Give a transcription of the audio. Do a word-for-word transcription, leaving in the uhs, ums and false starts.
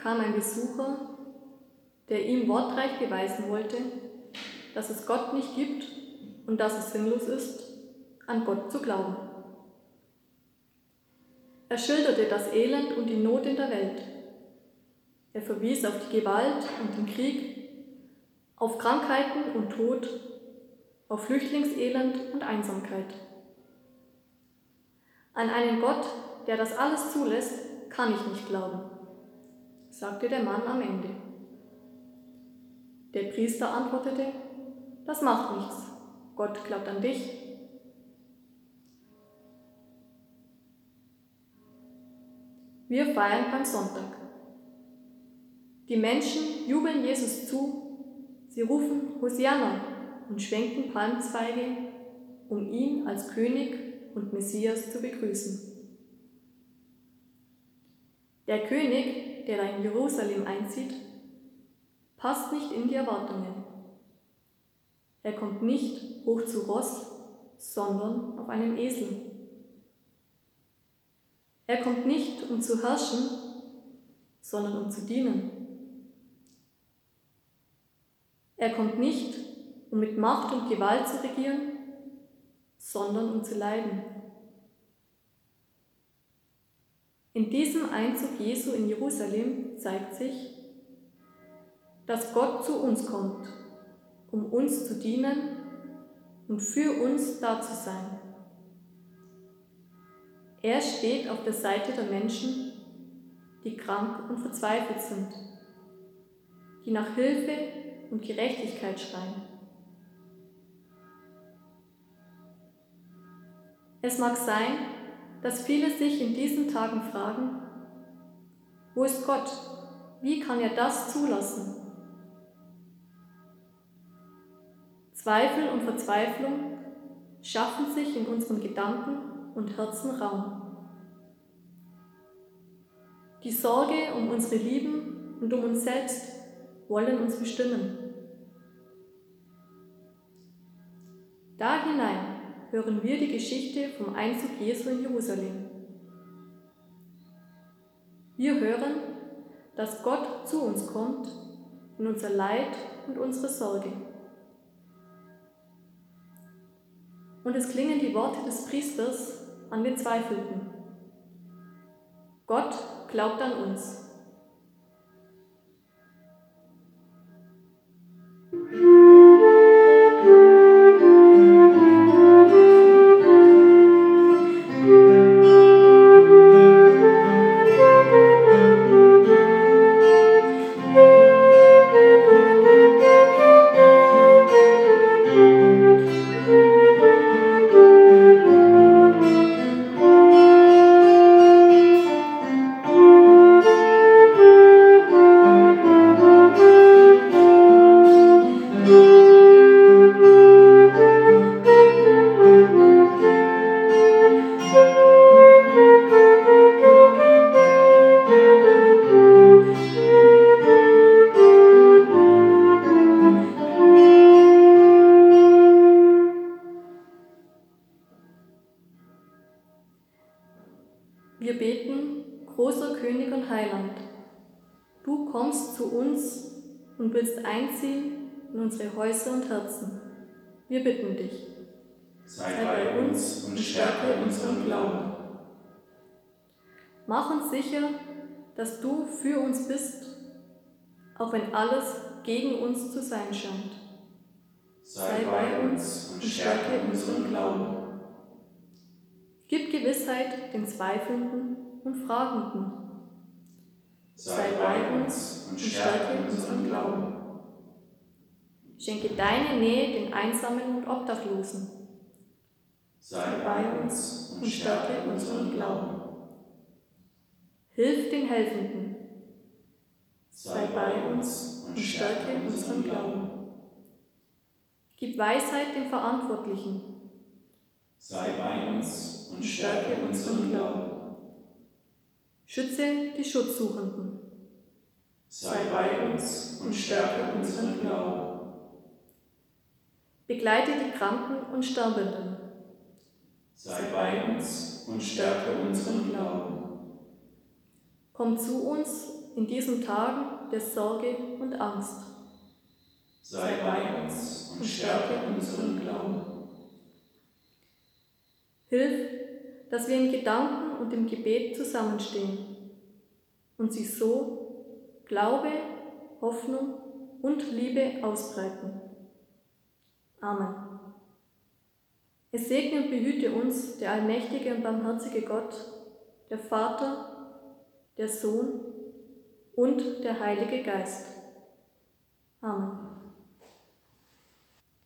kam ein Besucher, der ihm wortreich beweisen wollte, dass es Gott nicht gibt und dass es sinnlos ist, an Gott zu glauben. Er schilderte das Elend und die Not in der Welt. Er verwies auf die Gewalt und den Krieg, auf Krankheiten und Tod, auf Flüchtlingselend und Einsamkeit. An einen Gott, der das alles zulässt, kann ich nicht glauben, sagte der Mann am Ende. Der Priester antwortete, das macht nichts, Gott glaubt an dich. Wir feiern beim Sonntag. Die Menschen jubeln Jesus zu, sie rufen Hosianna und schwenken Palmzweige, um ihn als König und Messias zu begrüßen. Der König, der da in Jerusalem einzieht, passt nicht in die Erwartungen. Er kommt nicht hoch zu Ross, sondern auf einem Esel. Er kommt nicht, um zu herrschen, sondern um zu dienen. Er kommt nicht, um mit Macht und Gewalt zu regieren, sondern um zu leiden. In diesem Einzug Jesu in Jerusalem zeigt sich, dass Gott zu uns kommt, um uns zu dienen und für uns da zu sein. Er steht auf der Seite der Menschen, die krank und verzweifelt sind, die nach Hilfe und Gerechtigkeit schreien. Es mag sein, dass viele sich in diesen Tagen fragen, wo ist Gott? Wie kann er das zulassen? Zweifel und Verzweiflung schaffen sich in unseren Gedanken und Herzen Raum. Die Sorge um unsere Lieben und um uns selbst wollen uns bestimmen. Da hinein hören wir die Geschichte vom Einzug Jesu in Jerusalem. Wir hören, dass Gott zu uns kommt in unser Leid und unsere Sorge. Und es klingen die Worte des Priesters an den Zweifelnden. Gott glaubt an uns. Wir beten, großer König und Heiland, du kommst zu uns und willst einziehen in unsere Häuser und Herzen. Wir bitten dich. Sei bei uns und stärke unseren Glauben. Mach uns sicher, dass du für uns bist, auch wenn alles gegen uns zu sein scheint. Sei bei uns und stärke unseren Glauben. Gib Gewissheit den Zweifelnden und Fragenden. Sei bei uns und stärke unseren Glauben. Schenke deine Nähe den Einsamen und Obdachlosen. Sei bei uns und stärke unseren Glauben. Hilf den Helfenden. Sei bei uns und stärke unseren Glauben. Gib Weisheit den Verantwortlichen. Sei bei uns und stärke unseren Glauben. Schütze die Schutzsuchenden. Sei bei uns und stärke unseren Glauben. Begleite die Kranken und Sterbenden. Sei bei uns und stärke unseren Glauben. Komm zu uns in diesen Tagen der Sorge und Angst. Sei bei uns und stärke unseren Glauben. Hilf, dass wir in Gedanken und im Gebet zusammenstehen und sie so Glaube, Hoffnung und Liebe ausbreiten. Amen. Es segne und behüte uns der allmächtige und barmherzige Gott, der Vater, der Sohn und der Heilige Geist. Amen.